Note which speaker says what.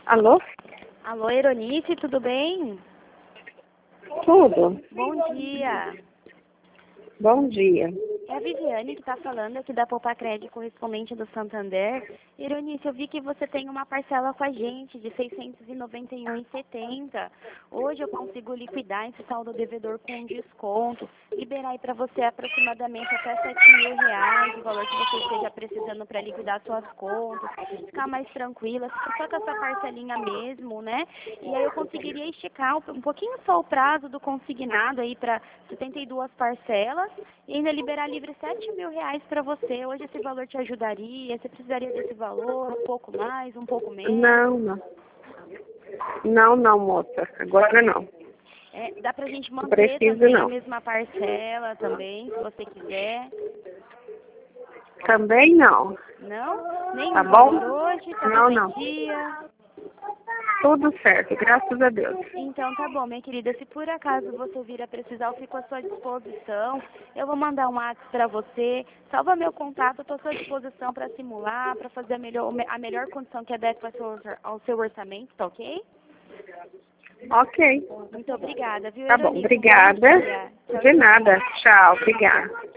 Speaker 1: Alô?
Speaker 2: Alô, Eronice, tudo bem?
Speaker 1: Tudo?
Speaker 2: Bom dia.
Speaker 1: Bom dia.
Speaker 2: É a Viviane que está falando aqui da Poupacred, correspondente do Santander. Eronice, eu vi que você tem uma parcela com a gente de R$ 691,70. Hoje eu consigo liquidar esse saldo devedor com desconto, liberar aí para você aproximadamente até R$ 7.000, o valor que você esteja precisando para liquidar suas contas, ficar mais tranquila, só com essa parcelinha mesmo, né? E aí eu conseguiria esticar um pouquinho só o prazo do consignado aí para 72 parcelas e ainda liberar livre R$ 7.000 para você. Hoje esse valor te ajudaria? Você precisaria desse valor? Um pouco mais, um pouco menos?
Speaker 1: Não. Não, moça. Agora não.
Speaker 2: Dá pra gente manter
Speaker 1: Preciso
Speaker 2: também a
Speaker 1: não.
Speaker 2: mesma parcela também, se você quiser.
Speaker 1: Também não.
Speaker 2: Não? Nem
Speaker 1: Tá
Speaker 2: um
Speaker 1: bom?
Speaker 2: valor hoje? Tá
Speaker 1: Não,
Speaker 2: tudo
Speaker 1: não.
Speaker 2: em dia?
Speaker 1: Tudo certo, graças a Deus.
Speaker 2: Então tá bom, minha querida. Se por acaso você vir a precisar, eu fico à sua disposição. Eu vou mandar um WhatsApp para você. Salva meu contato, eu estou à sua disposição para simular, para fazer a melhor condição que adequa ao seu orçamento, tá ok?
Speaker 1: Ok.
Speaker 2: Muito obrigada, viu,
Speaker 1: Tá bom,
Speaker 2: Eronice? Um bom
Speaker 1: obrigada.
Speaker 2: dia. Tchau,
Speaker 1: De
Speaker 2: tchau.
Speaker 1: nada. Tchau, obrigada.